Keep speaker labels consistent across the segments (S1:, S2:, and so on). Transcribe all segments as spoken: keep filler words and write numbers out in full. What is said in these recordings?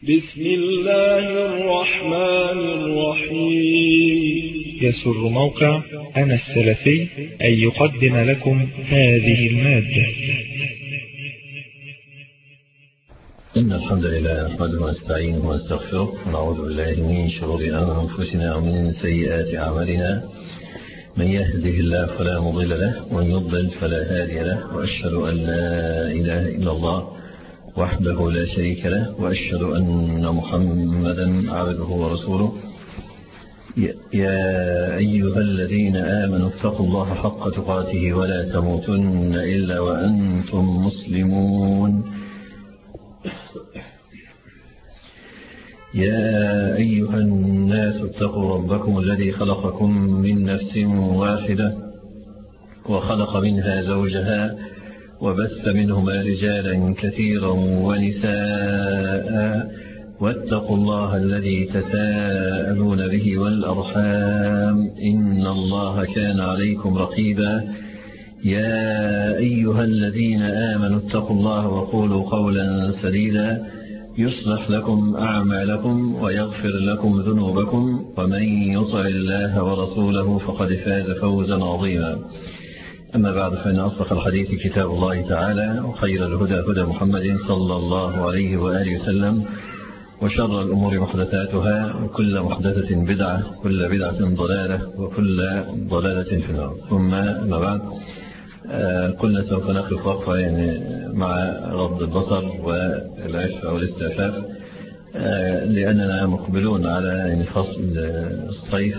S1: بسم الله الرحمن الرحيم.
S2: يسر موقع أنا السلفي أن يقدم لكم هذه المادة.
S3: إن الحمد لله نحمده ونستعينه ونستغفره ونعوذ بالله من شرور أنفسنا ومن سيئات أعمالنا. من يهده الله فلا مضل له ومن يضلل فلا هادي له، وأشهد أن لا إله إلا الله وحده لا شريك له، وأشهد أن محمدا عبده ورسوله. يا أيها الذين آمنوا اتقوا الله حق تقاته ولا تموتن إلا وأنتم مسلمون. يا أيها الناس اتقوا ربكم الذي خلقكم من نفس واحدة وخلق منها زوجها وبث منهما رجالا كثيرا ونساء، واتقوا الله الذي تساءلون به والأرحام إن الله كان عليكم رقيبا. يا أيها الذين آمنوا اتقوا الله وقولوا قولا سديدا يصلح لكم أعمالكم ويغفر لكم ذنوبكم، ومن يطع الله ورسوله فقد فاز فوزا عظيما. أما بعد، فإن أصدق الحديث كتاب الله تعالى، وخير الهدى هدى محمد صلى الله عليه وآله وسلم، وشر الأمور محدثاتها، وكل محدثة بدعة، وكل بدعة ضلالة، وكل ضلالة في النار. ثم أما بعد، قلنا سوف نقف وقفة يعني مع غض البصر والعفة والاستعفاف، لأننا مقبلون على يعني فصل الصيف،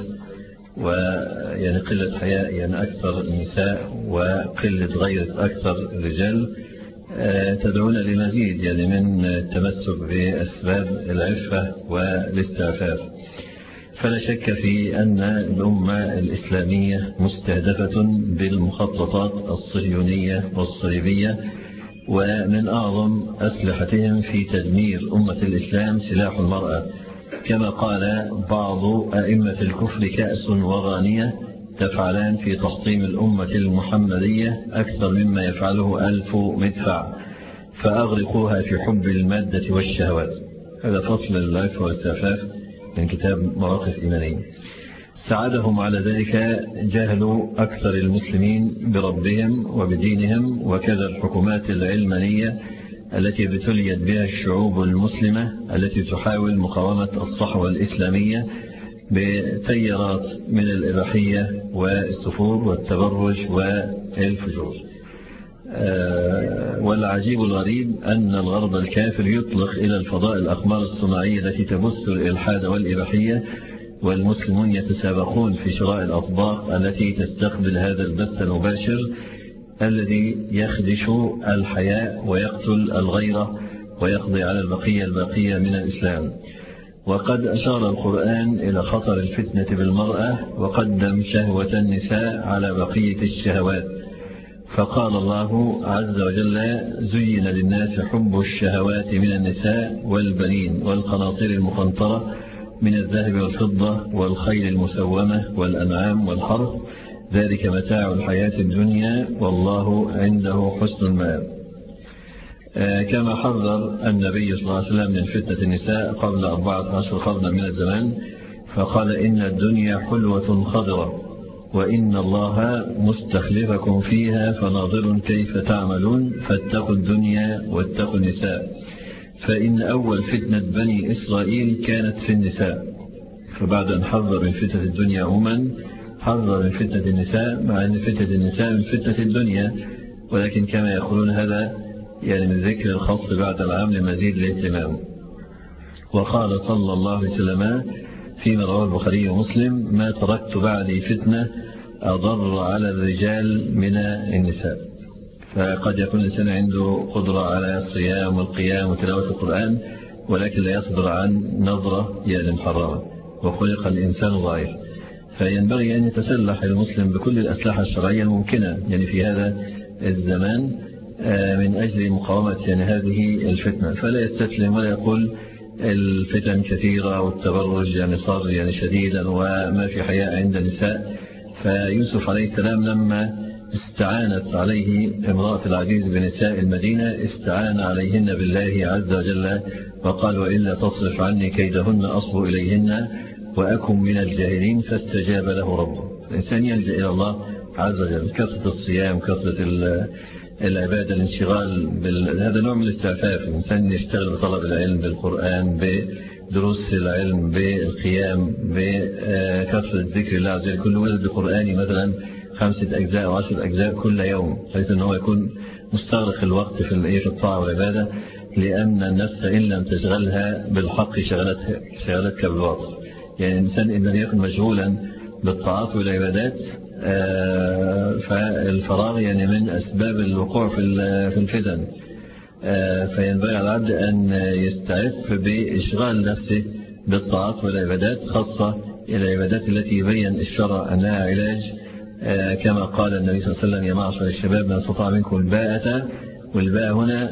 S3: ويعني قلة حياء يعني أكثر النساء وقلة غيرة أكثر الرجال تدعون لمزيد يعني من التمسك بأسباب العفة والاستعفاف. فلا شك في أن الأمة الإسلامية مستهدفة بالمخططات الصهيونية والصليبية، ومن أعظم أسلحتهم في تدمير أمة الإسلام سلاح المرأة، كما قال بعض أئمة الكفر: كأس وغانية تفعلان في تحطيم الأمة المحمدية أكثر مما يفعله ألف مدفع، فأغرقوها في حب المادة والشهوات. هذا فصل العفة والاستعفاف من كتاب مواقف إيمانية. ساعدهم على ذلك جهل أكثر المسلمين بربهم وبدينهم، وكذا الحكومات العلمانية التي ابتليت بها الشعوب المسلمة التي تحاول مقاومة الصحوة الإسلامية بتيارات من الإباحية والسفور والتبرج والفجور. والعجيب الغريب أن الغرب الكافر يطلق إلى الفضاء الأقمار الصناعية التي تبث الإلحاد والإباحية، والمسلمون يتسابقون في شراء الأطباق التي تستقبل هذا البث المباشر الذي يخدش الحياء ويقتل الغيرة ويقضي على البقية الباقية من الإسلام. وقد أشار القرآن إلى خطر الفتنة بالمرأة، وقدم شهوة النساء على بقية الشهوات، فقال الله عز وجل: زين للناس حب الشهوات من النساء والبنين والقناطير المقنطرة من الذهب والفضة والخيل المسومة والأنعام والحرث، ذلك متاع الحياة الدنيا والله عنده حسن المآب. كما حذر النبي صلى الله عليه وسلم من فتنة النساء قبل أربعة عشر قرنا من الزمان، فقال: إن الدنيا حلوة خضرة وإن الله مستخلفكم فيها فناظر كيف تعملون، فاتقوا الدنيا واتقوا النساء، فإن أول فتنة بني إسرائيل كانت في النساء. فبعد أن حذر من فتنة الدنيا عموما، حذر من فتنة النساء، مع أن فتنة النساء من فتنة الدنيا، ولكن كما يقولون هذا يعني من ذكر الخاص بعد العام لمزيد الاهتمام. وقال صلى الله عليه وسلم فيما رواه البخاري ومسلم: ما تركت بعدي فتنة أضر على الرجال من النساء. فقد يكون الإنسان عنده قدرة على الصيام والقيام وتلاوة القرآن، ولكن لا يصدر عن نظرة يعني محرمة، وخلق الإنسان ضعيف. فينبغي أن يتسلح المسلم بكل الأسلحة الشرعية الممكنة يعني في هذا الزمان من أجل مقاومة يعني هذه الفتنة، فلا يستسلم ولا يقول الفتن كثيرة والتبرج يعني صار يعني شديدا وما في حياء عند النساء. فيوسف عليه السلام لما استعانت عليه امرأة العزيز بنساء المدينة استعان عليهن بالله عز وجل وقال وإلا تصرف عني كيدهن أصب إليهن وأكن من الجاهلين فاستجاب له ربه. الإنسان يلجأ إلى الله عز وجل، كثرة الصيام، كثرة العبادة، الانشغال بال... هذا نوع من الاستعفاف. الإنسان يشتغل بطلب العلم، بالقرآن، بدروس العلم، بالقيام، بكثرة ذكر الله عز وجل. كل ولد قرآني مثلا خمسة أجزاء أو عشرة أجزاء كل يوم، حيث أنه يكون مستغرق الوقت في في الطاعة والعبادة، لأن النفس إن لم تشغلها بالحق شغلتها شغلتك بالباطل. يعني الإنسان إن لم يكن مشغولا بالطاعات والعبادات فالفراغ يعني من أسباب الوقوع في الفتن. فينبغي على العبد أن يستعف بإشغال نفسه بالطاعات والعبادات، خاصة العبادات التي يبين الشرع أنها علاج، كما قال النبي صلى الله عليه وسلم: يا معشر الشباب من استطاع منكم الباءة. والباء هنا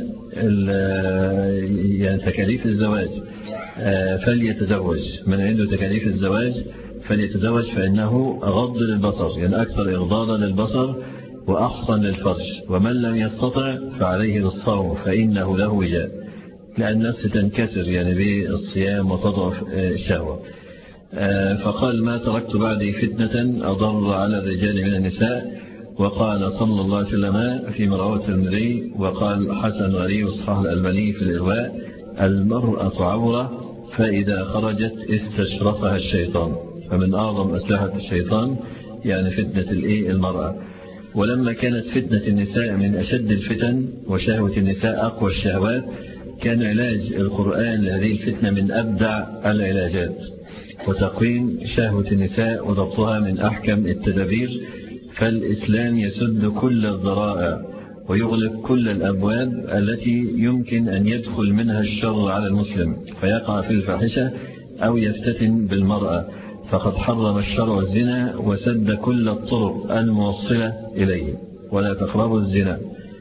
S3: يعني تكاليف الزواج، فليتزوج. من عنده تكاليف الزواج فليتزوج، فإنه أغض للبصر، يعني أكثر إغضاضا للبصر وأحصن للفرج. ومن لم يستطع فعليه بالصوم فإنه له وجاء، لأن النفس تنكسر يعني بالصيام وتضعف الشهوة. فقال: ما تركت بعدي فتنة أضر على الرجال من النساء. وقال صلى الله عليه وسلم في رواه الترمذي وقال حسن غريب صحيح الألباني في الإرواء: المرأة عورة فإذا خرجت استشرفها الشيطان. فمن أعظم أسلحة الشيطان يعني فتنة المرأة. ولما كانت فتنة النساء من أشد الفتن وشهوة النساء أقوى الشهوات، كان علاج القرآن لهذه الفتنة من أبدع العلاجات. وتقويم شهوة النساء وضبطها من أحكم التدابير. فالإسلام يسد كل الذرائع ويغلق كل الأبواب التي يمكن أن يدخل منها الشر على المسلم فيقع في الفاحشة أو يفتتن بالمرأة. فقد حرم الشرع الزنا وسد كل الطرق الموصلة إليه، ولا تقربوا الزنا.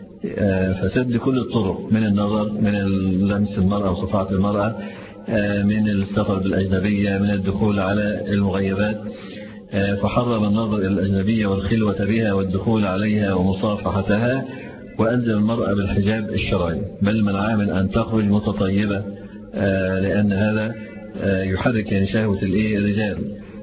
S3: فسد كل الطرق، من النظر، من لمس المرأة وصفات المرأة، من السفر بالأجنبية، من الدخول على المغيبات. فحرم النظر إلى الأجنبية والخلوة بها والدخول عليها ومصافحتها، وألزم المرأة بالحجاب الشرعي، بل منعها من أن تخرج متطيبة، لأن هذا يحرك يعني شهوة الرجال.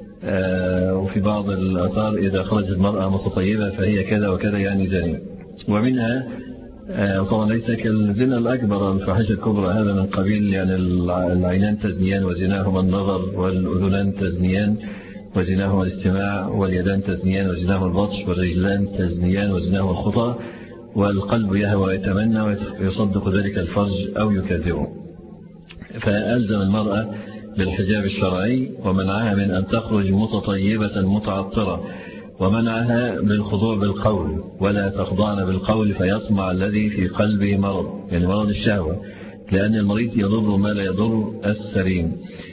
S3: وفي بعض الآثار إذا خرجت المرأة متطيبة فهي كذا وكذا يعني زانية. ومنها طبعا ليس كالزنا الأكبر الفاحشة الكبرى، هذا من قبيل يعني العينان تزنيان وزناهما النظر، والأذنان تزنيان وزناهما الاستماع، واليدان تزنيان وزناهما البطش، والرجلان تزنيان وزناهما الخطى، والقلب يهوى ويتمنى ويصدق ذلك الفرج أو يكذبه. فألزم المرأة بالحجاب الشرعي، ومنعها من أن تخرج متطيبة متعطرة، ومنعها بالخضوع بالقول، ولا تخضعن بالقول فيطمع الذي في قلبه مرض، يعني مرض الشهوة، لأن المريض يضر ما لا يضر السليم.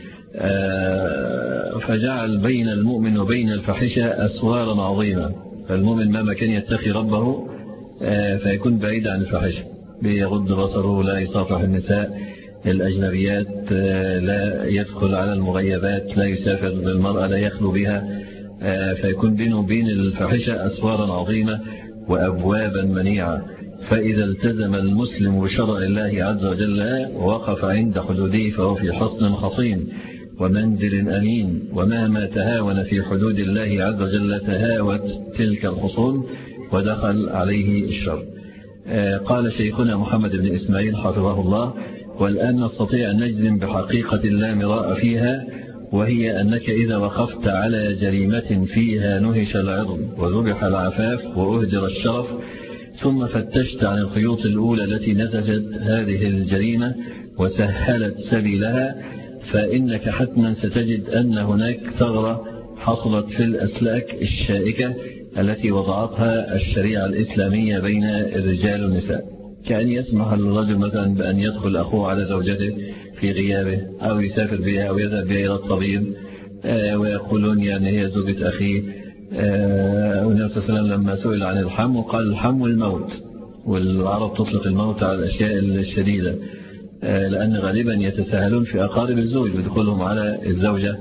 S3: فجعل بين المؤمن وبين الفاحشة أسوارا عظيمة. فالمؤمن مهما كان يتقي ربه فيكون بعيد عن الفاحشة، بيغض بصره، لا يصافح النساء الأجنبيات، لا يدخل على المغيبات، لا يسافر بالمرأة، لا يخلو بها. فيكون بينه وبين الفاحشة أسوارا عظيمة وأبوابا منيعة. فإذا التزم المسلم بشرع الله عز وجل ووقف عند حدوده فهو في حصن حصين ومنزل أمين. ومهما تهاون في حدود الله عز وجل تهاوت تلك الحصون ودخل عليه الشر. قال شيخنا محمد بن إسماعيل حفظه الله: والآن نستطيع أن نجزم بحقيقة لا مراء فيها، وهي أنك إذا وقفت على جريمة فيها نهش العرض وذبح العفاف وأهدر الشرف، ثم فتشت عن الخيوط الأولى التي نسجت هذه الجريمة وسهلت سبيلها، فإنك حتما ستجد أن هناك ثغرة حصلت في الأسلاك الشائكة التي وضعتها الشريعة الإسلامية بين الرجال والنساء. كأن يسمح للرجل مثلا بأن يدخل أخوه على زوجته في غيابه، أو يسافر بها أو يذهب بها إلى الطبيب، ويقولون يعني هي زوجة أخيه. والنبي صلى الله عليه وسلم لما سئل عن الحم قال: الحم الموت. والعرب تطلق الموت على الأشياء الشديدة، لأن غالبا يتساهلون في أقارب الزوج ودخولهم على الزوجة.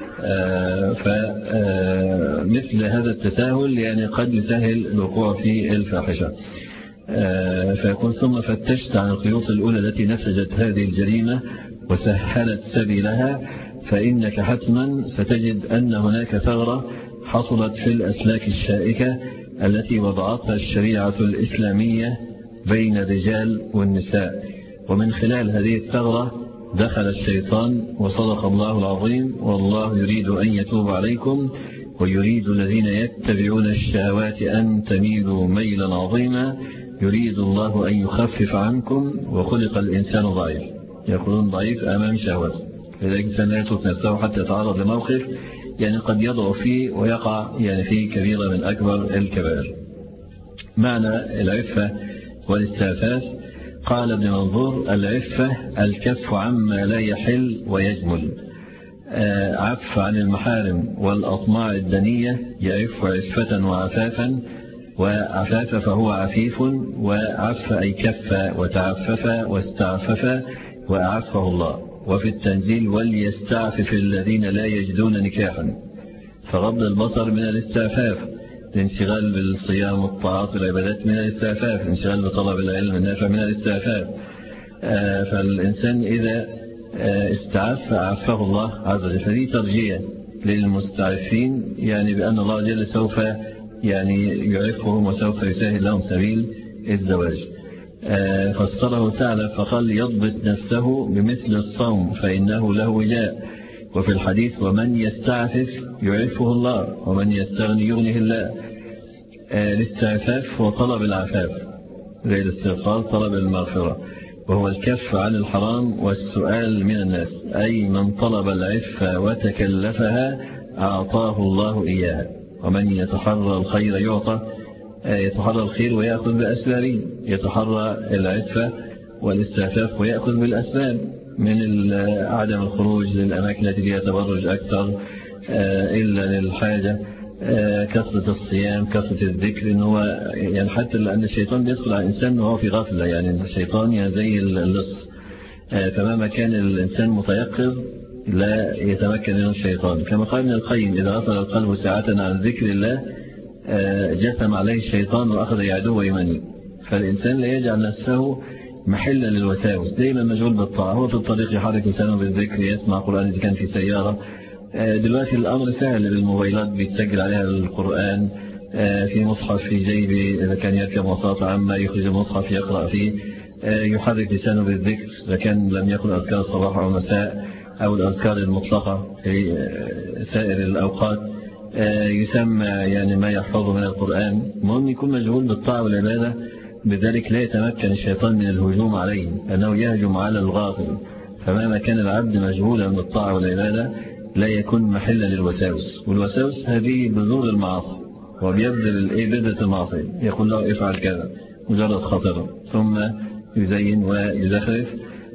S3: فمثل هذا التساهل يعني قد يسهل الوقوع في الفاحشة. فيكون ثم فتشت عن الخيوط الأولى التي نسجت هذه الجريمة وسهلت سبيلها، فإنك حتما ستجد أن هناك ثغرة حصلت في الأسلاك الشائكة التي وضعتها الشريعة الإسلامية بين الرجال والنساء. ومن خلال هذه الثغرة دخل الشيطان، وصدق الله العظيم: والله يريد أن يتوب عليكم ويريد الذين يتبعون الشهوات أن تميلوا ميلا عظيما يريد الله أن يخفف عنكم وخلق الإنسان ضعيف. يقولون ضعيف أمام شهوته، لذلك الإنسان لا يترك نفسه حتى يتعرض لموقف يعني قد يضعف فيه ويقع يعني فيه كبيرة من أكبر الكبائر. معنى العفة والاستعفاف: قال ابن منظور: العفة الكف عما لا يحل ويجمل. عف عن المحارم والأطماع الدنية يعف عفة وعفافا، وعفاف فهو عفيف، وعف أي كف وتعفف واستعفف وأعفه الله. وفي التنزيل: وليستعفف الذين لا يجدون نكاحا. فغض البصر من الاستعفاف، الانشغال بالصيام والطاعات والعبادات من الاستعفاف، الانشغال بطلب العلم النافع من الاستعفاف. فالإنسان إذا استعف عفه الله عز وجل. فدي ترجية للمستعفين، يعني بأن الله جل سوف يعني يعفهم وسوف يسهل لهم سبيل الزواج. فسره تعالى فقال: يضبط نفسه بمثل الصوم فإنه له وجاء. وفي الحديث: ومن يستعفف يعفه الله ومن يستغني يغنيه الله. الاستعفاف هو طلب العفاف، زي الاستغفار طلب المغفرة، وهو الكف عن الحرام والسؤال من الناس، أي من طلب العفة وتكلفها أعطاه الله إياها. ومن يتحرى الخير يعطى، يتحرى الخير ويأخذ بأسبابه، يتحرى العفة والاستعفاف ويأخذ بالأسباب، من عدم الخروج للأماكن التي فيها تبرج أكثر إلا للحاجة، كثرة الصيام، كثرة الذكر. إن هو يعني حتى لأن الشيطان بيدخل على الإنسان وهو في غفلة، يعني الشيطان يعني زي اللص، فمهما كان الإنسان متيقظ لا يتمكن منه الشيطان. كما قال ابن القيم: إذا غفل القلب ساعة عن ذكر الله جثم عليه الشيطان وأخذ يعدوه ويمنيه. فالإنسان لا يجعل نفسه محلا للوساوس، دائما مشغول بالطاعة، هو في الطريق يحرك لسانه بالذكر، يسمع قرآن إذا كان في سيارة. دلوقتي الأمر سهل، بالموبايلات بيتسجل عليها القرآن، في مصحف في جيبه إذا كان يركب مواصلات عامة يخرج المصحف يقرأ فيه، يحرك لسانه بالذكر إذا كان لم يكن أذكار الصباح أو المساء أو الأذكار المطلقة في سائر الأوقات، يسمى يعني ما يحفظه من القرآن. المهم يكون مشغول بالطاعة والعبادة، بذلك لا يتمكن الشيطان من الهجوم عليه، أنه يهجم على الغافل. فمهما كان العبد مشغولا بالطاعة والعبادة لا يكون محلا للوساوس، والوساوس هذه بذور المعاصي، وبيبذل ايه بذرة المعصية، يقول له افعل كذا مجرد خاطره، ثم يزين ويزخرف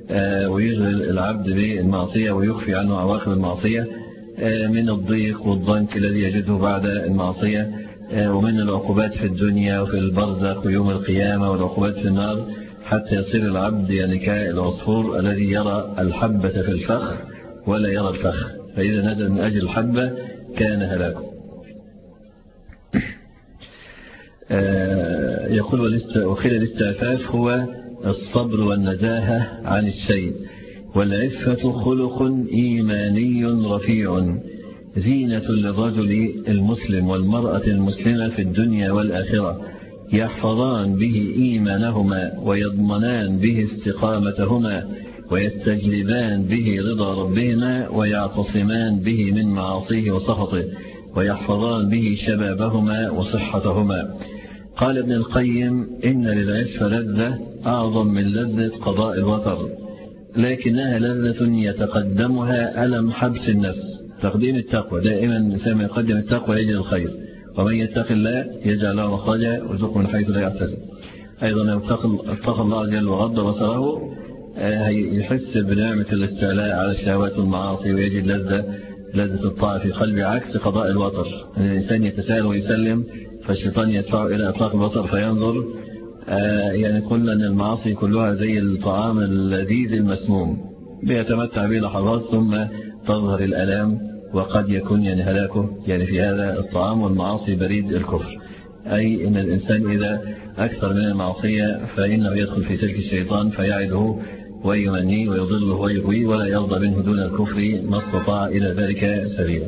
S3: ويشغل العبد بالمعصية ويخفي عنه عواقب المعصية، من الضيق والضنك الذي يجده بعد المعصية، ومن العقوبات في الدنيا وفي البرزخ ويوم القيامة والعقوبات في النار، حتى يصير العبد يعني كالعصفور الذي يرى الحبة في الفخ ولا يرى الفخ، فإذا نزل من أجل الحبة كان هلاكه. يقول: وقيل الاستعفاف هو الصبر والنزاهة عن الشيء، والعفة خلق إيماني رفيع، زينة للرجل المسلم والمرأة المسلمة في الدنيا والآخرة، يحفظان به إيمانهما ويضمنان به استقامتهما ويستجلبان به رضا ربهما ويعتصمان به من معاصيه وسخطه ويحفظان به شبابهما وصحتهما. قال ابن القيم: إن للعفة لذة أعظم من لذة قضاء الوتر، لكنها لذة يتقدمها ألم حبس النفس. تقديم التقوى، دائما الإنسان يقدم التقوى يجد الخير، ومن يتق الله يجعل له مخرجا ويرزقه من حيث لا يحتسب. أيضا لو اتقى الله عز وجل وغض بصره يحس بنعمة الاستعلاء على الشهوات والمعاصي ويجد لذة لذة الطاعة في قلبه، عكس قضاء الوتر، أن الإنسان يتساهل ويسلم فالشيطان يدفعه إلى إطلاق البصر فينظر. يعني قلنا أن المعاصي كلها زي الطعام اللذيذ المسموم، بيتمتع به لحظات ثم تظهر الألام، وقد يكون يعني هلاكه يعني في هذا الطعام. والمعاصي بريد الكفر، أي أن الإنسان إذا أكثر من المعصية فإنه يدخل في سلك الشيطان فيعده ويمنيه ويضله ويغويه ولا يرضى منه دون الكفر ما استطاع إلى ذلك سبيلا.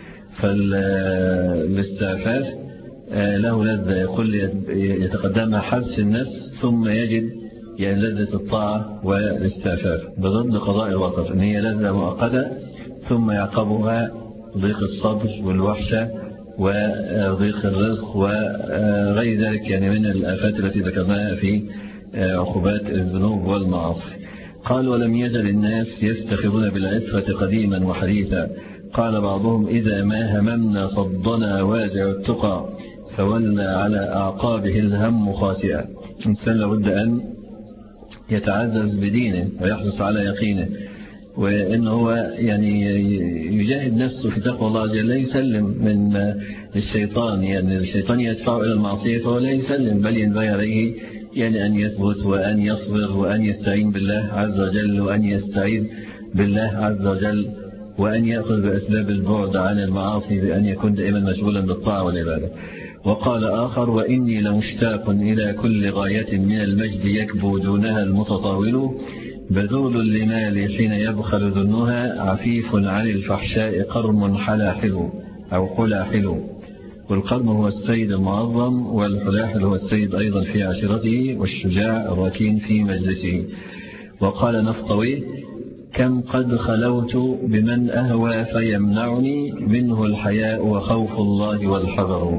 S3: فالاستعفاف له لذة يقول يتقدمها حبس النفس ثم يجد يعني لذة الطاعة والاستعفاف بضد قضاء الوطر، إن هي لذة مؤقتة ثم يعقبها ضيق الصدر والوحشة وضيق الرزق وغير ذلك يعني من الآفات التي ذكرناها في عقوبات الذنوب والمعاصي. قال ولم يزل الناس يفتخرون بالعفة قديما وحديثا. قال بعضهم إذا ما هممنا صدنا وازع التقى فولى على أعقابه الهم خاسئا. الإنسان لابد أن يتعزز بدينه ويحرص على يقينه، وإنه هو يعني يجاهد نفسه في تقوى الله جل، لا يسلم من الشيطان، يعني الشيطان يدفعه إلى المعصية فهو لا يسلم، بل ينبغي عليه يعني أن يثبت وأن يصبر وأن يستعين بالله عز وجل وأن يستعيد بالله عز وجل وأن يأخذ بأسباب البعد عن المعاصي بأن يكون دائما مشغولا بالطاعة والعبادة. وقال آخر وإني لمشتاق إلى كل غاية من المجد يكبو دونها المتطاول بذول لمال حين يبخل ذنها عفيف عن الفحشاء قرم حلاحل أو حلاحل. والقرم هو السيد المعظم والحلاحل هو السيد أيضا في عشيرته والشجاع الركين في مجلسه. وقال نفطوي كم قد خلوت بمن أهوى فيمنعني منه الحياء وخوف الله والحذر.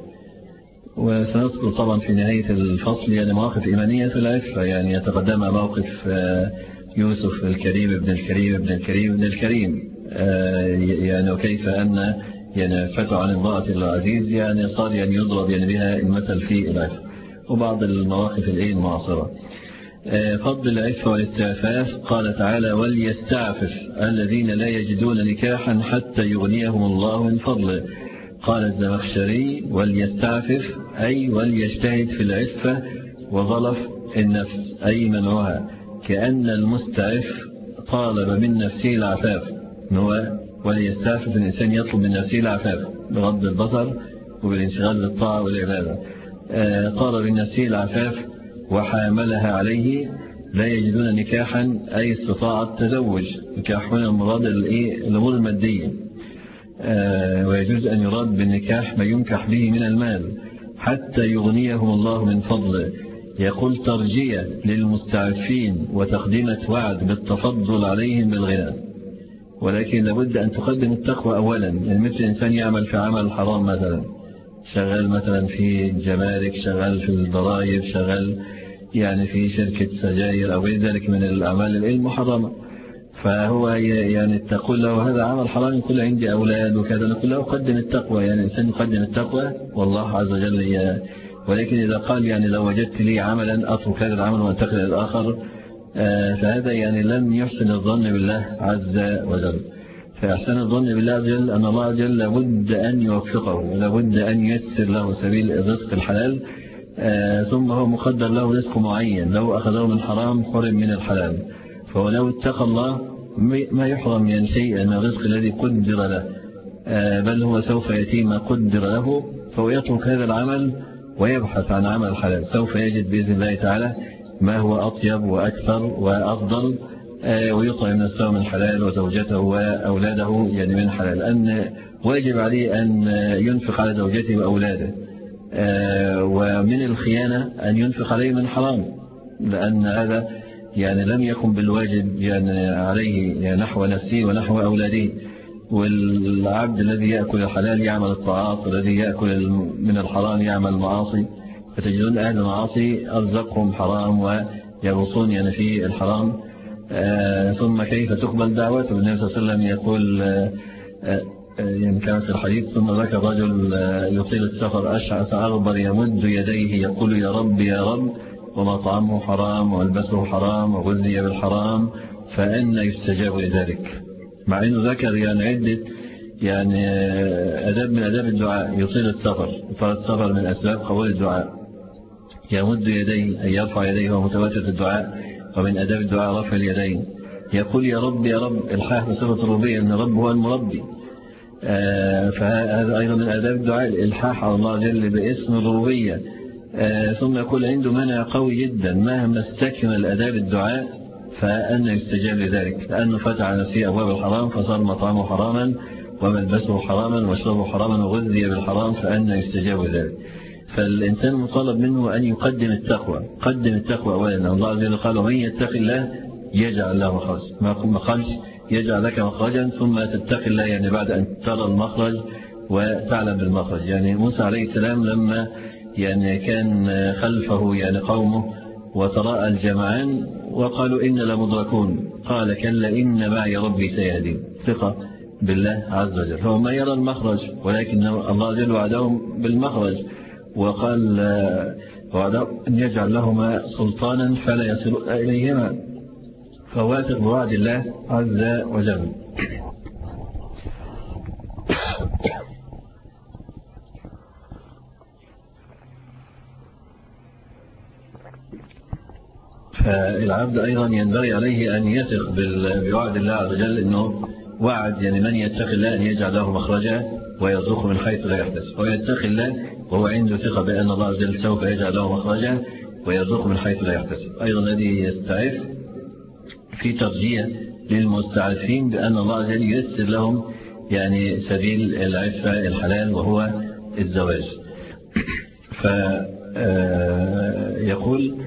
S3: وسنذكر طبعا في نهاية الفصل يعني مواقف إيمانية في العفة، يعني يتقدم موقف يوسف الكريم ابن الكريم ابن الكريم ابن الكريم يعني وكيف أن يعني فتح عن امرأة العزيز يعني صار يعني يضرب يعني بها المثل في العفة. وبعض المواقف الإيه المعاصرة. فضل العفة والاستعفاف قال تعالى وليستعفف الذين لا يجدون نكاحا حتى يغنيهم الله من فضله. قال الزمخشري وليستعفف أي وليجتهد في العفة وظلف النفس أي منعها، كأن المستعف طالب من نفسه العفاف. هو وليستعفف الإنسان يطلب من نفسه العفاف بغض البصر وبالانشغال بالطاعة والعبادة. طالب من نفسه العفاف وحاملها عليه. لا يجدون نكاحا أي استطاعة تزوج. نكاح هنا المراد الأمور المادية، ويجوز أن يراد بالنكاح ما ينكح به من المال حتى يغنيهم الله من فضله. يقول ترجية للمستعفين وتقديمة وعد بالتفضل عليهم بالغنى، ولكن لابد أن تقدم التقوى أولا. يعني مثل إنسان يعمل في عمل حرام مثلا، شغال مثلا في الجمارك، شغال في الضرائب، شغال يعني في شركة سجاير أو غير ذلك من الأعمال المحرمة، فهو يعني تقول له هذا عمل حرام، يقول عندي أولاد وكذا، نقول له قدم التقوى. يعني الإنسان يقدم التقوى والله عز وجل ي... ولكن إذا قال يعني لو وجدت لي عملا أترك هذا العمل وانتقل إلى الآخر، فهذا يعني لم يحسن الظن بالله عز وجل. فأحسن الظن بالله عز وجل أن الله عز وجل لابد أن يوفقه، لابد أن ييسر له سبيل الرزق الحلال، ثم هو مقدر له رزق معين، لو أخذه من حرام حرم من الحلال. فهو لو اتقى الله ما يحرم من شيء من الرزق الذي قدر له، بل هو سوف يأتي ما قدر له، فهو يترك هذا العمل ويبحث عن عمل الحلال، سوف يجد بإذن الله تعالى ما هو أطيب وأكثر وأفضل، ويطعم نفسه من حلال وزوجته وأولاده يعني من حلال. أن واجب عليه أن ينفق على زوجته وأولاده، ومن الخيانة أن ينفق عليه من حرام، لأن هذا يعني لم يكن بالواجب يعني عليه يعني نحو نفسه ونحو أولاده. والعبد الذي يأكل الحلال يعمل الطاعات، والذي يأكل من الحرام يعمل المعاصي. فتجدون أهل المعاصي أرزقهم حرام ويغصون يعني في الحرام، آه ثم كيف تقبل دعوته؟ النبي صلى الله عليه وسلم يقول آه آه يعني كما في الحديث ثم ذاك الرجل يطيل السفر أشعث أغبر يمد يديه يقول يا رب يا رب ومطعمه حرام والبسه حرام وغذي بالحرام فأن يستجاب لذلك. مع أنه ذكر يعني عدة يعني أداب من أداب الدعاء. يطيل السفر، إطالة السفر من أسباب قبول الدعاء. يمد يديه أي يرفع يديه ومتواتر في الدعاء، ومن أداب الدعاء رفع اليدين. يقول يا رب يا رب، الحاح بصفة الربوبية أن الرب هو المربي، آه فهذا أيضا من أداب الدعاء الإلحاح على الله جل باسم الربوبية. آه ثم يقول عنده مانع قوي جدا، مهما استكمل أداب الدعاء فأن يستجاب لذلك، لأنه فتح على نفسه أبواب الحرام فصار مطعمه حراما وملبسه حراما وشربه حراما وغذي بالحرام، فأن يستجاب لذلك. فالإنسان مطالب منه أن يقدم التقوى، قدم التقوى أولا. الله عز وجل قال: ومن يتق الله يجعل له مخرج، ما قالش يجعل لك مخرجا ثم تتقي الله، يعني بعد أن ترى المخرج وتعلم بالمخرج. يعني موسى عليه السلام لما يعني كان خلفه يعني قومه وتراءى الجمعان وقالوا إن لمدركون، قال: كلا إن معي ربي سيهدين. ثقة بالله عز وجل. هو ما يرى المخرج، ولكن الله عز وجل وعدهم بالمخرج، وقال وعدهم أن يجعل لهما سلطانا فلا يصل إليهما، فواثق بوعد الله عز وجل. فالعبد أيضا ينبغي عليه أن يثق بوعد الله عز وجل، أنه وعد يعني من يتق الله أن يجعل له مخرجا ويرزقه من حيث لا يحتسب، ويتق الله وهو عنده ثقة بأن الله عز وجل سوف يجعل له مخرجا ويرزقه من حيث لا يحتسب. أيضا الذي يستعف في ترجية للمستعفين بأن الله عز وجل ييسر لهم يعني سبيل العفة الحلال وهو الزواج. فيقول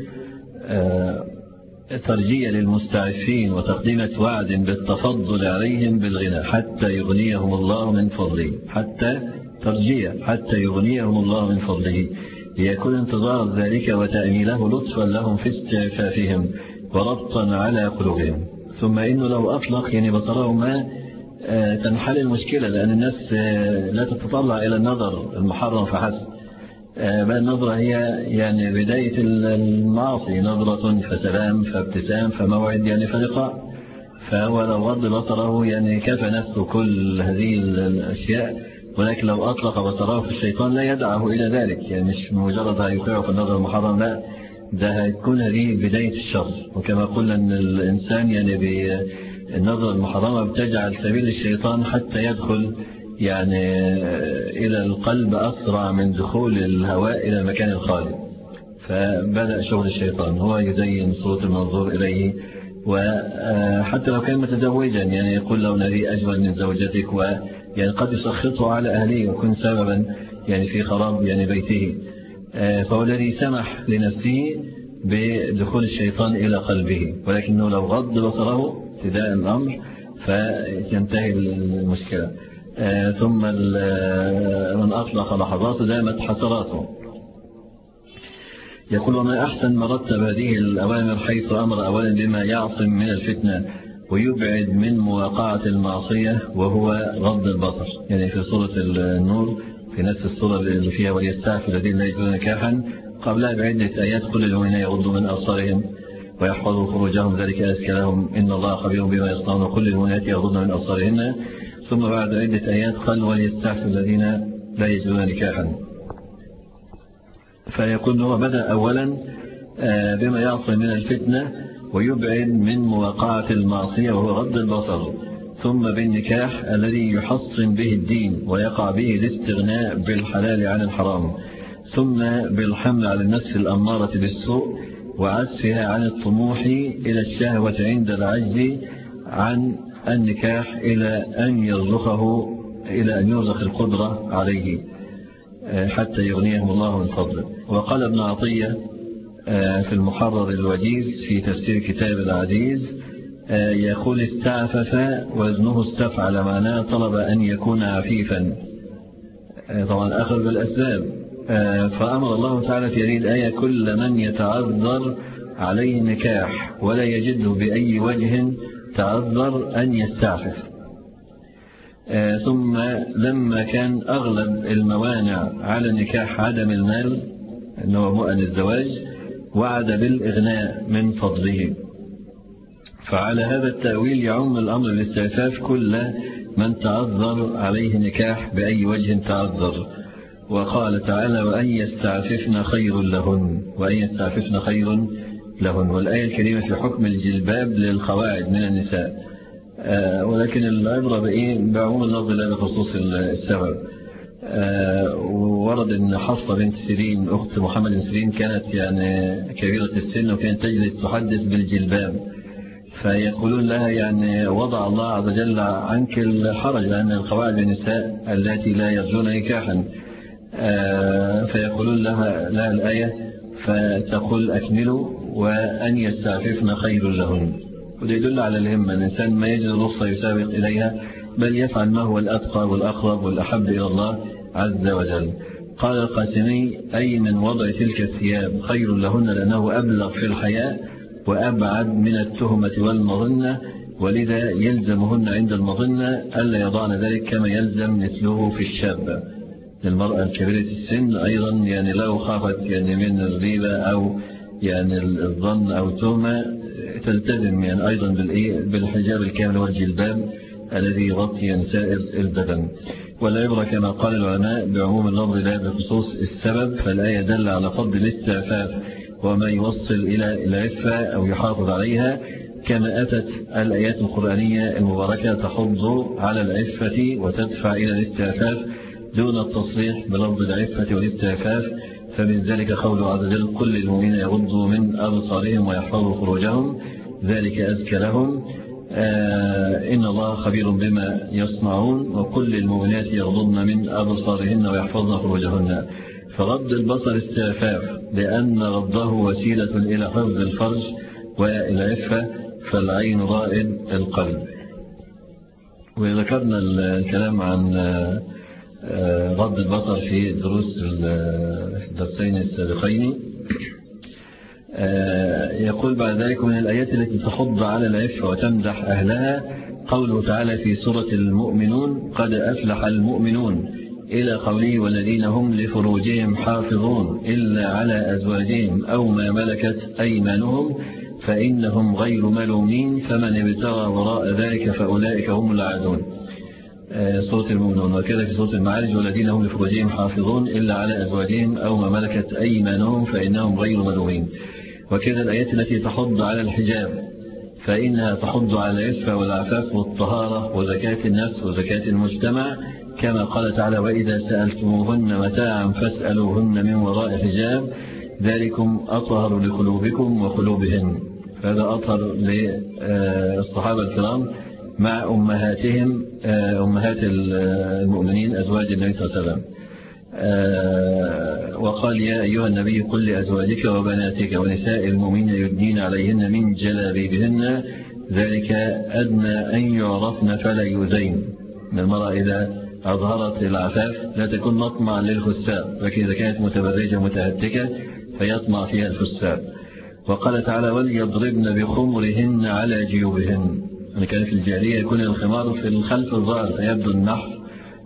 S3: ترجية للمستعفين وتقديمة وعد بالتفضل عليهم بالغنى حتى يغنيهم الله من فضله، حتى ترجية حتى يغنيهم الله من فضله، ليكون انتظار ذلك وتأميله لطفا لهم في استعفافهم وربطا على قلوبهم. ثم إنه لو أطلق يعني بصرهم ما تنحل المشكلة، لأن الناس لا تتطلع إلى النظر المحرم فحسب، بل النظرة هي يعني بداية المعاصي، نظرة فسلام فابتسام فموعد يعني فلقاء. فهو لو غض بصره يعني كفى نفسه كل هذه الأشياء، ولكن لو أطلق بصره في الشيطان لا يدعه إلى ذلك، يعني مش مجرد هيقعه في النظر المحرم، لا، ده هتكون هذه بداية الشر. وكما قلنا أن الإنسان يعني بالنظرة المحرمة بتجعل سبيل الشيطان حتى يدخل يعني إلى القلب أسرع من دخول الهواء إلى المكان الخالي. فبدأ شغل الشيطان هو يزين صوت المنظور إليه، وحتى لو كان متزوجا يعني يقول له الذي أجمل من زوجتك، ويعني قد يسخطه على أهله ويكون سببا يعني في خراب يعني بيته. فهو الذي سمح لنفسه بدخول الشيطان إلى قلبه، ولكنه لو غض بصره ابتداء الأمر فينتهي المشكلة. ثم من أطلق لحظاته دامت حسراته. يقول: وما أحسن ما رتب هذه الأوامر، حيث أمر أولا بما يعصم من الفتنة ويبعد من مواقعة المعصية وهو غض البصر. يعني في سورة النور في نفس السورة اللي فيها وليستعفوا الذين لا يجدون نكاحا قبلها بعدة آيات: كل المؤمنين يغضوا من أبصارهم ويحفظوا فروجهم ذلك أزكى لهم إن الله خبير بما يصنعون كل المؤمنات يغضن من أبصارهن. ثم بعد عدة آيات قال: وليستعفوا الذين لا يجدون نكاحا. فيكون هو بدأ أولا بما يعصم من الفتنة ويبعد من مواقعة المعصية وهو غض البصر، ثم بالنكاح الذي يحصن به الدين ويقع به الاستغناء بالحلال عن الحرام، ثم بالحمل على النفس الأمارة بالسوء وعزفها عن الطموح إلى الشهوة عند العجز عن النكاح إلى أن يرزقه إلى أن يرزق القدرة عليه حتى يغنيهم الله من فضله. وقال ابن عطية في المحرر الوجيز في تفسير كتاب العزيز يقول: استعفف وزنه استفعل، معناه طلب أن يكون عفيفا، طبعا أخذ بالأسباب. فأمر الله تعالى في هذه الآية كل من يتعذر عليه نكاح ولا يجده بأي وجه تعذر أن يستعفف. ثم لما كان أغلب الموانع على النكاح عدم المال أنه مؤن الزواج، وعد بالإغناء من فضله. فعلى هذا التأويل يعم الأمر بالاستعفاف كل من تعذر عليه نكاح بأي وجه تعذر. وقال تعالى: وأن يستعففن خير لهن، وأن يستعففن خير لهن. والآية الكريمة في حكم الجلباب للقواعد من النساء، ولكن العبرة بإيه؟ بعموم اللفظ لا بخصوص السبب. ورد أن حفصة بنت سيرين أخت محمد بن سيرين كانت يعني كبيرة السن، وكانت تجلس تحدث بالجلباب، فيقولون لها يعني وضع الله عز وجل عنك الحرج، لأن القواعد النساء التي لا يرجون نكاحا. فيقولون لها لا الآية، فتقول أكملوا وأن يستعففن خير لهن. وده يدل على الهمة، الإنسان ما يجد رخصة يسابق إليها، بل يفعل ما هو الأتقى والأقرب والأحب إلى الله عز وجل. قال القاسمي: أي من وضع تلك الثياب خير لهن، لأنه أبلغ في الحياء وأبعد من التهمة والمظنة، ولذا يلزمهن عند المظنة ألا يضعن ذلك كما يلزم مثله في الشابة. للمرأة الكبيرة السن أيضا يعني لو خافت يعني من الريبة أو يعني الظن أو التهمة تلتزم يعني أيضا بالحجاب الكامل والجلباب الذي يغطي سائر البدن. ولا يبرى كما قال العلماء بعموم اللفظ لا بخصوص السبب، فالآية دل على فضل الاستعفاف وما يوصل إلى العفة أو يحافظ عليها، كما أتت الآيات القرآنية المباركة تحض على العفة وتدفع إلى الاستعفاف دون التصريح بلفظ العفة والاستعفاف. فمن ذلك قوله عز وجل: قل للمؤمنين يغضوا من أبصارهم ويحفظوا فروجهم ذلك أزكى لهم، آه إن الله خبير بما يصنعون، وكل المؤمنات يغضضن من أبصارهن ويحفظن فروجهن. فغض البصر استعفاف، لأن غضه وسيلة إلى حفظ الفرج والعفة، فالعين رائد القلب. وذكرنا الكلام عن غض البصر في دروس الدرسين السابقين. يقول بعد ذلك: من الآيات التي تحض على العفة وتمدح أهلها قوله تعالى في سورة المؤمنون: قد أفلح المؤمنون، إلى قوله: والذين هم لفروجهم حافظون إلا على أزواجهم أو ما ملكت أيمانهم فإنهم غير ملومين فمن ابتغى وراء ذلك فأولئك هم العادون. سورة المؤمنون. وكذا في سورة المعارج: والذين هم لفروجهم حافظون إلا على أزواجهم أو ما ملكت أيمانهم فإنهم غير ملومين. وكذا الآيات التي تحض على الحجاب، فإنها تحض على العفة والعفاف والطهارة وزكاة النفس وزكاة المجتمع، كما قال تعالى: وإذا سألتموهن متاعا فاسألوهن من وراء حجاب ذلكم أطهر لقلوبكم وقلوبهن. هذا أطهر للصحابة الكرام مع أمهاتهم، أمهات المؤمنين أزواج النبي صلى الله عليه وسلم. وقال: يا أيها النبي قل لأزواجك وبناتك ونساء المؤمنين يدنين عليهن من جلابيبهن ذلك أدنى أن يعرفن فلا يؤذين. المرأة إذا أظهرت العفاف لا تكون مطمعا للفساق، لكن إذا كانت متبرجة متهتكة فيطمع فيها الفساق. وقال تعالى: وليضربن بخمرهن على جيوبهن. يعني كان في الجاهلية يكون الخمار في الخلف الظاهر فيبدو النحر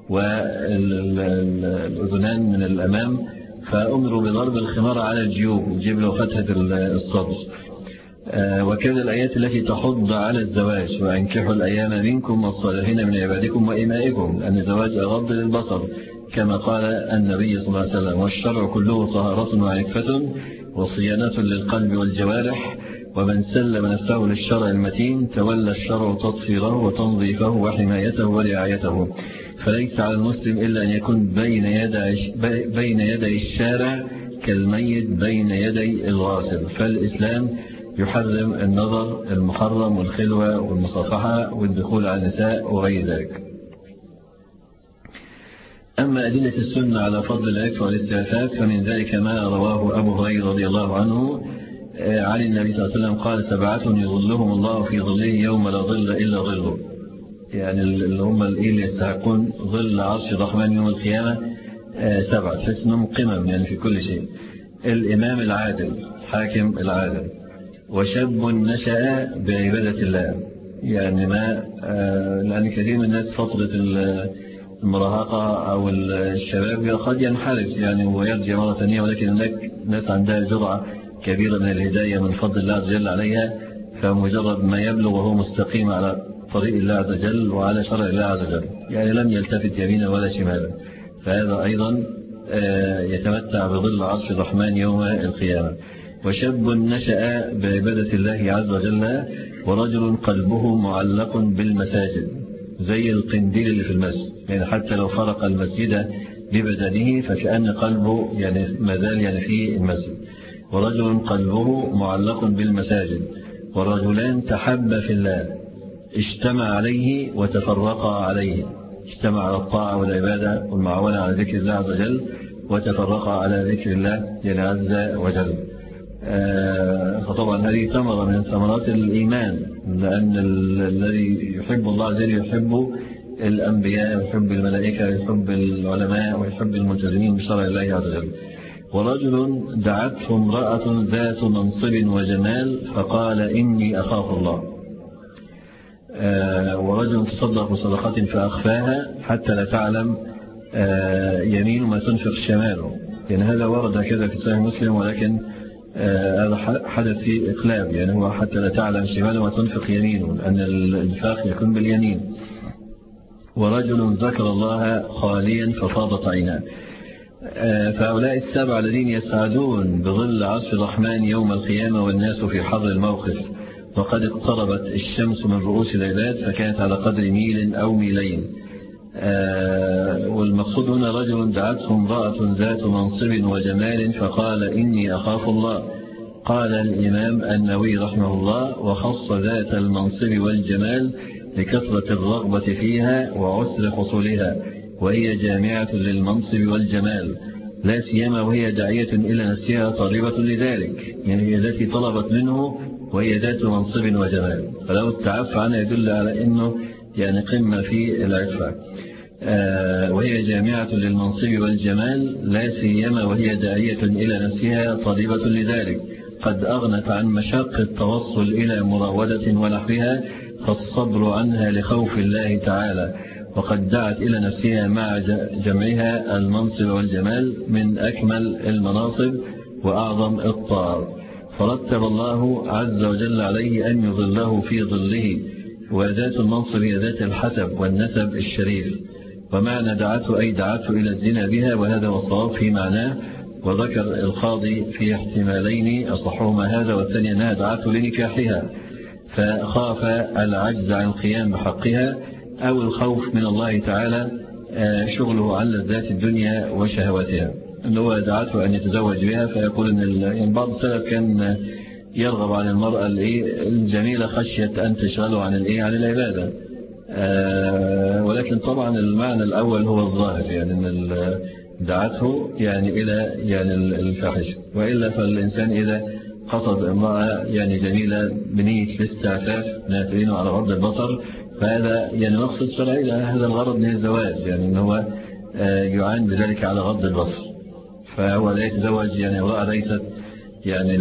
S3: والأذنان من الأمام، فأمروا بضرب الخمار على الجيوب، الجيب له فتحة الصدر. وكذا الآيات التي تحض على الزواج: وأنكحوا الأيام منكم والصالحين من عبادكم وإمائكم، لأن الزواج أغض للبصر كما قال النبي صلى الله عليه وسلم: والشرع كله طهارة وعفة وصيانة للقلب والجوارح، ومن سلم نفسه للشرع المتين تولى الشرع تطهيره وتنظيفه وحمايته ورعايته. فليس على المسلم إلا أن يكون بين يدي, بين يدي الشارع كالميت بين يدي الغاسل. فالإسلام يحرم النظر المحرم والخلوة والمصافحة والدخول على النساء وغير ذلك. أما أدلة السنة على فضل العفة والاستعفاف فمن ذلك ما رواه أبو هريرة رضي الله عنه عن النبي صلى الله عليه وسلم قال: سبعة يظلهم الله في ظله يوم لا ظل إلا ظله. يعني اللي هم اللي يستحقون ظل عرش الرحمن يوم القيامة سبعة، تحس أنهم قمم يعني في كل شيء. الإمام العادل، حاكم العادل، وشاب نشأ بعبادة الله. يعني ما لأن كثير من الناس فترة المراهقة أو الشباب قد ينحرف يعني ويرجع مرة ثانية، ولكن هناك ناس عندها جرعة كبيرة من الهداية من فضل الله عز وجل عليها، فمجرد ما يبلغ وهو مستقيم على طريق الله عز وجل وعلى شرع الله عز وجل، يعني لم يلتفت يمينا ولا شمالا، فهذا أيضا يتمتع بظل عرش الرحمن يوم القيامة. وشاب نشأ بعبادة الله عز وجل، ورجل قلبه معلق بالمساجد زي القنديل اللي في المسجد، يعني حتى لو فرق المسجد ببدنه فكأن قلبه يعني ما زال يعني في المسجد. ورجل قلبه معلق بالمساجد، ورجلان تحبا في الله اجتمع عليه وتفرقا عليه، اجتمع على الطاعة والعبادة والمعاونة على ذكر الله عز وجل، وتفرقا على ذكر الله عز وجل. فطبعا هذه ثمرة من ثمرات الإيمان، لأن الذي يحب الله عز وجل يحب الأنبياء ويحب الملائكة ويحب العلماء ويحب الملتزمين بشرع الله عز وجل. ورجل دعته امرأة ذات منصب وجمال فقال إني أخاف الله. ورجل تصدق بصدقة فأخفاها حتى لا تعلم يمين ما تنفق شماله. يعني هذا ورد كذا في صحيح مسلم، ولكن هذا حدث فيه إقلاب، يعني هو حتى لا تعلم شماله ما تنفق يمينه، أن الإنفاق يكون باليمين. ورجل ذكر الله خاليا ففاضت عيناه. فهؤلاء السبع الذين يسعدون بظل عرش الرحمن يوم القيامة والناس في حر الموقف، وقد اقتربت الشمس من رؤوس العباد فكانت على قدر ميل أو ميلين. والمقصود هنا رجل دعته امرأة ذات منصب وجمال فقال إني أخاف الله. قال الإمام النووي رحمه الله: وخص ذات المنصب والجمال لكثرة الرغبة فيها وعسر حصولها، وهي جامعة للمنصب والجمال، لا سيما وهي داعية إلى نفسها طالبة لذلك، يعني هي التي طلبت منه وهي ذات منصب وجمال، فلو استعف عنها يدل على أنه يعني قمة في العفة. آه وهي جامعة للمنصب والجمال، لا سيما وهي داعية إلى نفسها طالبة لذلك، قد أغنت عن مشاق التوصل إلى مراودة ونحوها، فالصبر عنها لخوف الله تعالى، وقد دعت إلى نفسها مع جمعها المنصب والجمال من أكمل المناصب وأعظم الطاعات، فرتب الله عز وجل عليه أن يظله في ظله. وذات المنصب هي ذات الحسب والنسب الشريف، ومعنى دعته أي دعته إلى الزنا بها، وهذا والصواب في معناه. وذكر القاضي في احتمالين أصحهما هذا والثاني أنها دعته لنكاحها، فخاف العجز عن القيام بحقها، أو الخوف من الله تعالى شغله عن لذات الدنيا وشهواتها، أنه دعته أن يتزوج بها. فيقول أن بعض السلف كان يرغب عن المرأة الجميلة خشية أن تشغله عن عن العبادة. ولكن طبعا المعنى الأول هو الظاهر، يعني أن دعته يعني إلى يعني الفاحشة، وإلا فالإنسان إذا قصد امرأة يعني جميلة بنية الاستعفاف ناترين على غض البصر، فهذا يعني مقصد شرعي، هذا الغرض من الزواج، يعني أنه يعان بذلك على غض البصر، فهو لا يتزوج يعني امرأة ليست يعني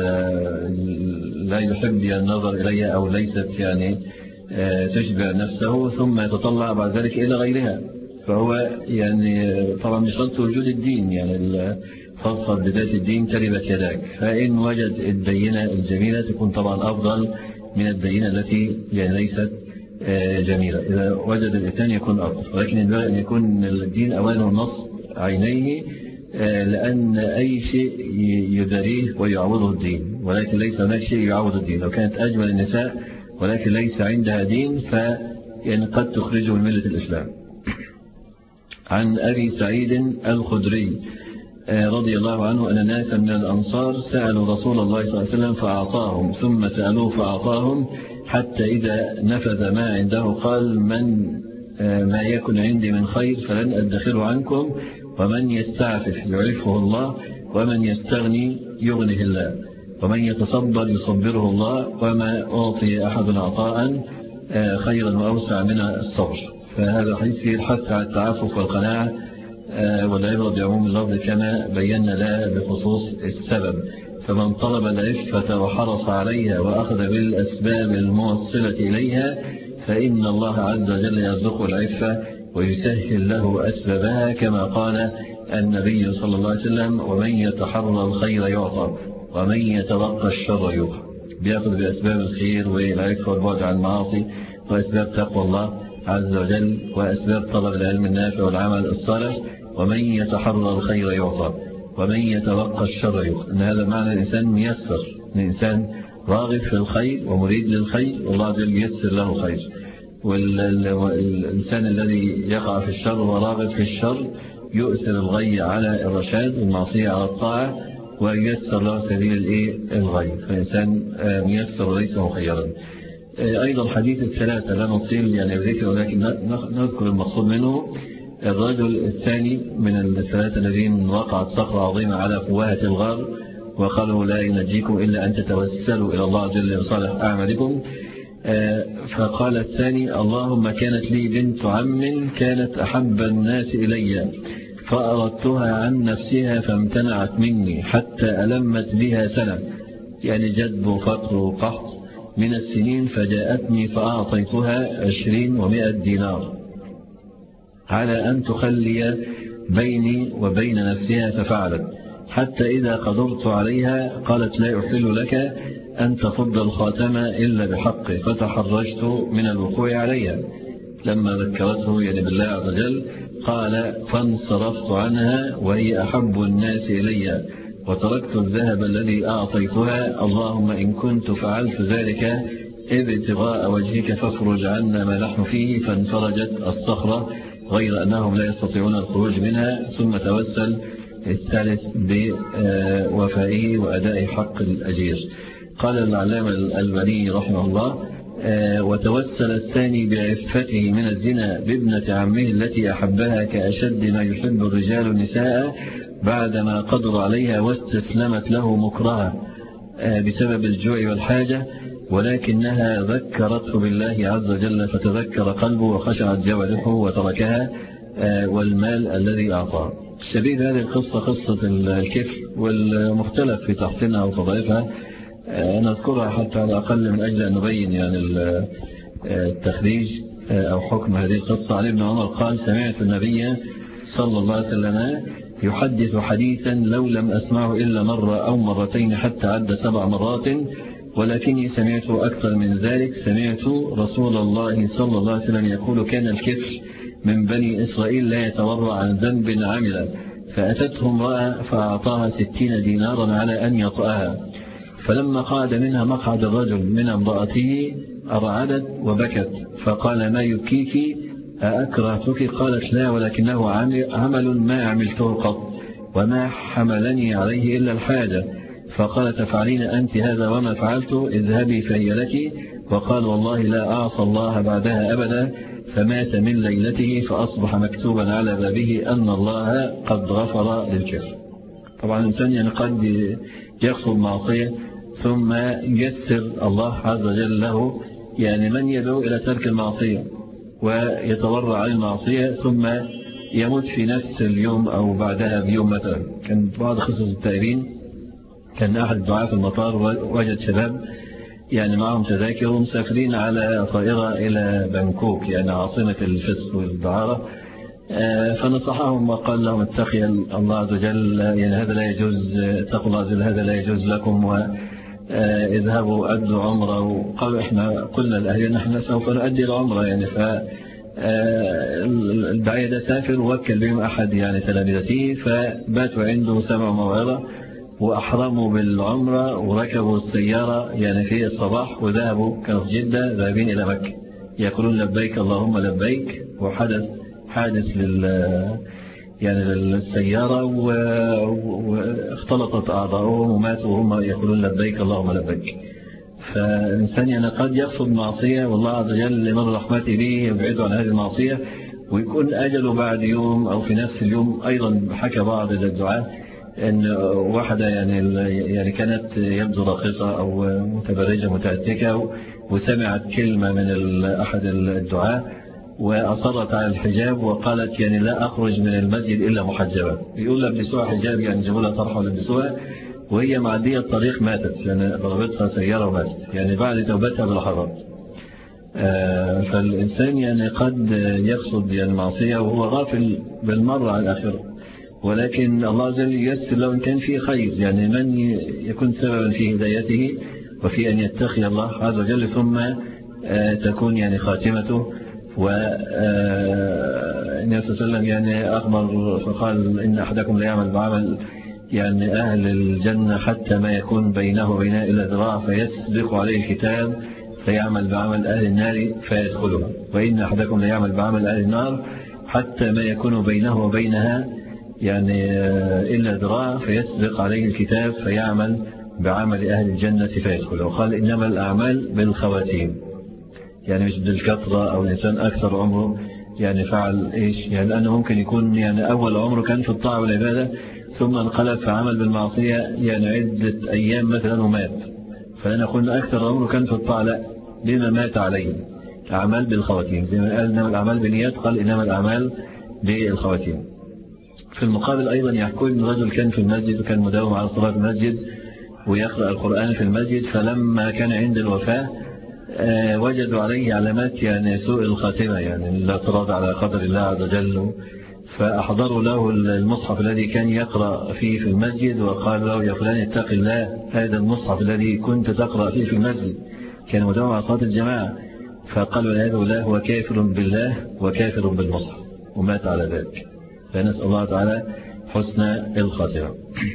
S3: لا يحب النظر إليها أو ليست يعني تشبع نفسه، ثم يتطلع بعد ذلك إلى غيرها. فهو يعني طبعا بشرط وجود الدين، يعني فاظفر بذات الدين تربت يداك، فإن وجد الدينة الجميلة تكون طبعا أفضل من الدينة التي يعني ليست جميلة. إذا وجد الاثنين يكون أفضل، ولكن ينبغي أن يكون الدين أولا النص عينيه، لأن أي شيء يدريه ويعوضه الدين، ولكن ليس هناك شيء يعوض الدين. لو كانت أجمل النساء ولكن ليس عندها دين فإن قد تخرجه من ملة الإسلام. عن أبي سعيد الخدري رضي الله عنه أن ناسا من الأنصار سألوا رسول الله صلى الله عليه وسلم فأعطاهم، ثم سألوه فأعطاهم، حتى إذا نفذ ما عنده قال: من ما يكن عندي من خير فلن أدخره عنكم، ومن يستعفف يعفه الله، ومن يستغني يغنه الله، ومن يتصبر يصبره الله، وما أعطي أحد عطاء خيرا وأوسع من الصبر. فهذا حديث فيه الحث على التعفف والقناعة، والعبرة بعموم اللفظ كما بينا لا بخصوص السبب. فمن طلب العفة وحرص عليها وأخذ بالأسباب الموصلة إليها فإن الله عز وجل يرزقه العفة ويسهل له أسبابها، كما قال النبي صلى الله عليه وسلم: ومن يتحرى الخير يعطى، ومن يتوقى الشر يوقى. بيأخذ بأسباب الخير والعفة والبعد عن المعاصي، وأسباب تقوى الله عز وجل، وأسباب طلب العلم النافع والعمل الصالح. ومن يتحرى الخير يعطى، ومن يتوقى الشر يوقى. أن هذا معنى الإنسان ميسر، الإنسان راغب في الخير ومريد للخير، والله عز وجل ييسر له خير. والإنسان الذي يقع في الشر وراغب في الشر يؤثر الغي على الرشاد والمعصية على الطاعة، وييسر له سبيل الغي، فالإنسان ميسر وليس مخيرا. أيضا الحديث الثلاثة لا نطيل يعني بذكر، ولكن نذكر المقصود منه. الرجل الثاني من الثلاثة الذين وقعت صخرة عظيمة على فوهة الغار وقالوا لا ينجيكم إلا أن تتوسلوا إلى الله جل بصالح أعمالكم. فقال الثاني اللهم كانت لي بنت عم كانت أحب الناس إلي فأردتها عن نفسها فامتنعت مني حتى ألمت بها سنة، يعني جدب وفقر وقحط من السنين، فجاءتني فأعطيتها عشرين ومائة دينار على أن تخلي بيني وبين نفسها، ففعلت حتى إذا قدرت عليها قالت لا أحل لك أن تفض الخاتم إلا بحقه، فتحرجت من الوقوع عليها. لما ذكرته يعني بالله عز وجل قال فانصرفت عنها وهي أحب الناس إلي وتركت الذهب الذي أعطيتها، اللهم إن كنت فعلت ذلك ابتغاء وجهك فافرج عنا ما نحن فيه. فانفرجت الصخرة غير أنهم لا يستطيعون الخروج منها. ثم توسل الثالث بوفائه وأداء حق الأجير. قال العلامة الألباني رحمه الله وتوسل الثاني بعفته من الزنا بابنة عمه التي أحبها كأشد ما يحب الرجال النساء بعدما قدر عليها واستسلمت له مكرها بسبب الجوع والحاجة، ولكنها ذكرته بالله عز وجل فتذكر قلبه وخشعت جوارحه وتركها والمال الذي أعطاه. شبيه هذه القصة قصة الكفر والمختلف في تحسينها وتضعيفها، نذكرها حتى على الأقل من أجل أن نبين يعني التخريج أو حكم هذه القصة. عن ابن عمر قال سمعت النبي صلى الله عليه وسلم يحدث حديثا لو لم أسمعه إلا مرة أو مرتين حتى عد سبع مرات، ولكني سمعت أكثر من ذلك. سمعت رسول الله صلى الله عليه وسلم يقول كان الكفر من بني إسرائيل لا يتورع عن ذنب عمل، فأتته امرأة فأعطاها ستين دينارا على أن يطأها، فلما قعد منها مقعد الرجل من امرأته أرعدت وبكت، فقال ما يبكيك أأكرهتك؟ قالت لا، ولكنه عمل ما عملته قط وما حملني عليه إلا الحاجة. فقال تفعلين أنت هذا وما فعلت؟ اذهبي فهي لك. وقال والله لا أعصى الله بعدها أبدا. فمات من ليلته فأصبح مكتوبا على بابه أن الله قد غفر للكفر. طبعا الإنسان يعني قد يقصد معصية ثم يسر الله عز وجل له يعني من يدعو إلى ترك المعصية ويتورع عن المعصية ثم يموت في نفس اليوم أو بعدها بيوم مثلا. كان بعض قصص التائبين كان أحد الدعاة في المطار وجد شباب يعني معهم تذاكر مسافرين على طائرة إلى بانكوك يعني عاصمة الفسق والدعارة، فنصحهم وقال لهم اتقي الله عز وجل، يعني هذا لا يجوز، اتقوا الله عز وجل، هذا لا يجوز لكم، واذهبوا أدوا عمره. وقالوا احنا قلنا لأهلنا نحن سوف نؤدي العمره يعني. فالداعية ده سافر ووكل بهم أحد يعني تلامذته، فباتوا عنده سمعوا موعظة وأحرموا بالعمرة وركبوا السيارة يعني في الصباح وذهبوا، كانوا في جدة ذاهبين إلى مكة يقولون لبيك اللهم لبيك، وحدث حادث لل يعني للسيارة واختلطت أعضاؤهم وماتوا وهم يقولون لبيك اللهم لبيك. فالإنسان يعني قد يقصد معصية والله عز وجل لمن رحمته به يبعده عن هذه المعصية ويكون أجله بعد يوم أو في نفس اليوم. أيضا حكى بعض الدعاة أن واحدة يعني يعني كانت يبدو راقصة أو متبرجة متأتكة وسمعت كلمة من أحد الدعاة وأصرت على الحجاب وقالت يعني لا أخرج من المسجد إلا محجبة. يقول لبسوها حجاب يعني جابوا لها طرحة ولبسوها وهي معدية الطريق ماتت يعني ضربتها سيارة وماتت يعني بعد توبتها بلحظات. فالإنسان يعني قد يقصد يعني معصية وهو غافل بالمرة عن الآخرة، ولكن الله عز وجل ييسر له إن كان فيه خير يعني من يكون سببا في هدايته وفي أن يتقي الله عز وجل ثم تكون يعني خاتمته. والنبي صلى الله عليه وسلم يعني أخبر فقال إن أحدكم لا يعمل بعمل يعني أهل الجنة حتى ما يكون بينه وبينها إلا ذراع فيسبق عليه الكتاب فيعمل بعمل أهل النار فيدخلها، وإن أحدكم لا يعمل بعمل أهل النار حتى ما يكون بينه وبينها يعني إلا ذراع فيسبق عليه الكتاب فيعمل بعمل أهل الجنة فيدخل. وقال إنما الأعمال بالخواتيم، يعني مش بالكثرة أو الإنسان أكثر عمره يعني فعل إيش، يعني لأنه ممكن يكون يعني أول عمره كان في الطاعة والعبادة ثم انقلب فعمل بالمعصية يعني عدة أيام مثلا ومات، فلا نقول أكثر عمره كان في الطاعة، لا، بما مات عليه. أعمال بالخواتيم زي ما قال إنما الأعمال بالنيات، قال إنما الأعمال بالخواتيم. في المقابل أيضا يحكون أن رجل كان في المسجد وكان مداوم على صلاة المسجد ويقرأ القرآن في المسجد، فلما كان عند الوفاة آه وجدوا عليه علامات يعني سوء الخاتمة، يعني الاعتراض على قدر الله عز وجل، فأحضروا له المصحف الذي كان يقرأ فيه في المسجد وقالوا له يا فلان اتق الله، هذا المصحف الذي كنت تقرأ فيه في المسجد، كان مداوم على صلاة الجماعة. فقالوا هذا الله هو كافر بالله وكافر بالمصحف ومات على ذلك. فنسأل الله تعالى حسن الخاتمة.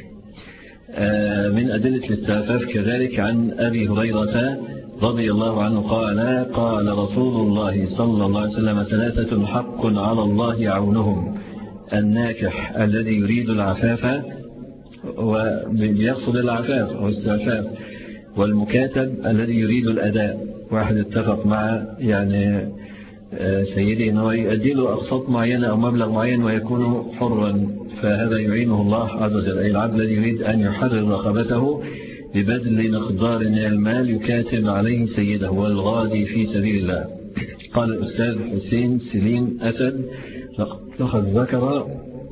S3: من أدلة الاستعفاف كذلك عن أبي هريرة رضي الله عنه قال قال رسول الله صلى الله عليه وسلم ثلاثة حق على الله عونهم: الناكح الذي يريد العفاف ويقصد العفاف أو الاستعفاف، والمكاتب الذي يريد الأداء، واحد اتفق مع يعني سيدي أنه يؤدي له أقساط معينة أو مبلغ معين ويكون حرا، فهذا يعينه الله عز وجل. أي العبد الذي يريد أن يحرر رقبته ببذل مقدار من المال يكاتب عليه سيده، والغازي في سبيل الله. قال الأستاذ حسين سليم أسد لقد ذكر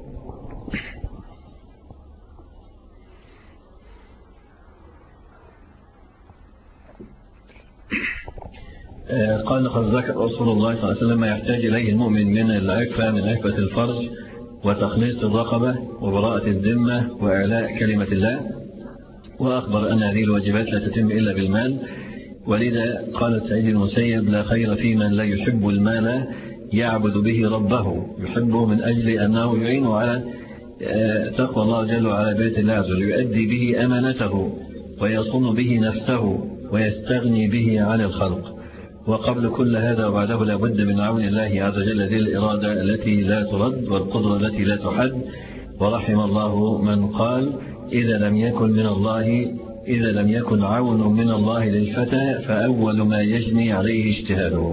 S3: قال لقد ذكر رسول الله صلى الله عليه وسلم ما يحتاج إليه المؤمن من العفة، من عفة الفرج وتخليص الرقبة وبراءة الذمة وإعلاء كلمة الله، وأخبر أن هذه الواجبات لا تتم إلا بالمال. ولذا قال السعيد المسيب لا خير في من لا يحب المال يعبد به ربه، يحبه من أجل أنه يعينه على تقوى الله جل وعلا بيت الله عز وجل، يؤدي به أمانته ويصون به نفسه ويستغني به عن الخلق. وقبل كل هذا وبعده لا بد من عون الله عز وجل ذي الإرادة التي لا ترد والقدرة التي لا تحد. ورحم الله من قال إذا لم يكن من الله إذا لم يكن عون من الله للفتى فأول ما يجني عليه اجتهاده.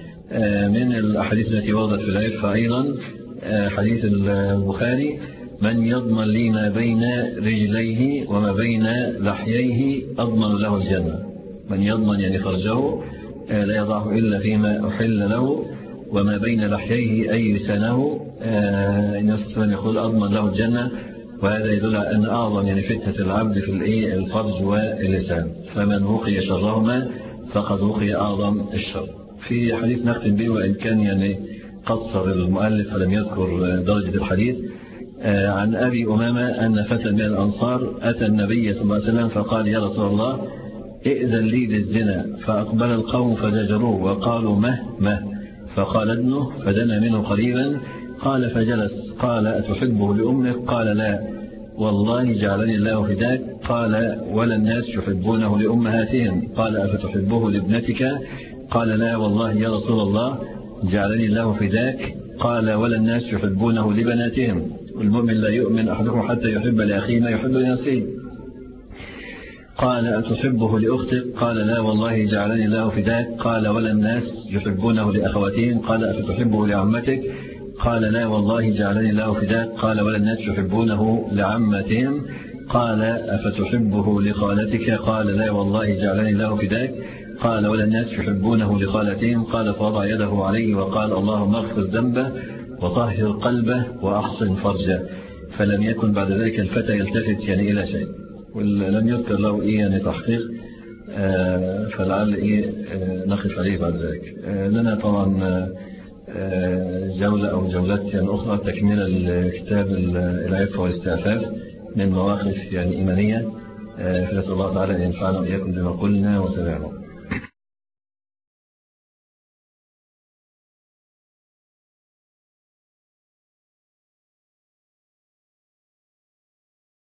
S3: من الأحاديث التي وردت في العفة أيضا حديث البخاري: من يضمن لي ما بين رجليه وما بين لحييه أضمن له الجنة. من يضمن يعني فرجه لا يضعه إلا فيما أحل له، وما بين لحييه أي لسانه النبي صلى الله عليه وسلم يقول أضمن له الجنة. وهذا يدل على أن أعظم يعني فتنة العبد في الفرج واللسان، فمن وقي شرهما فقد وقي أعظم الشر. في حديث نختم به وإن كان يعني قصر المؤلف فلم يذكر درجة الحديث، عن أبي أمامة أن فتى من الأنصار أتى النبي صلى الله عليه وسلم فقال يا رسول الله ائذن لي بالزنا، فأقبل القوم فزجروه وقالوا مه مه، فقال ابنه فدنا منه قريبا، قال فجلس، قال أتحبه لأمك؟ قال لا، والله جعلني الله فداك. قال ولا الناس يحبونه لأمهاتهم؟ قال أفتحبه لابنتك؟ قال لا، والله يا رسول الله جعلني الله فداك. قال ولا الناس يحبونه لبناتهم؟ والمؤمن لا يؤمن أحدكم حتى يحب لأخيه ما يحب لنفسه. قال أتحبه لأختك؟ قال لا، والله جعلني الله فداك. قال ولا الناس يحبونه لأخواتهم؟ قال أفتحبه لعمتك؟ قال لا، والله جعلني الله فداك. قال ولا الناس يحبونه لعمتهم؟ قال أفتحبه لخالتك؟ قال لا، والله جعلني الله فداك. قال ولا الناس يحبونه لخالتهم؟ قال فوضع يده عليه وقال اللهم اغفر ذنبه وطهر قلبه وأحصن فرجه. فلم يكن بعد ذلك الفتى يلتفت يعني إلى شيء، ولم يذكر له إيه يعني تحقيق، آه فلعل إيه آه نقف عليه بعد ذلك. آه لنا طبعا آه جولة أو جولات يعني أخرى تكمل الكتاب العفة والاستعفاف من مواقف يعني إيمانية، آه فنسأل الله تعالى أن ينفعنا وإياكم بما قلنا وسمعنا.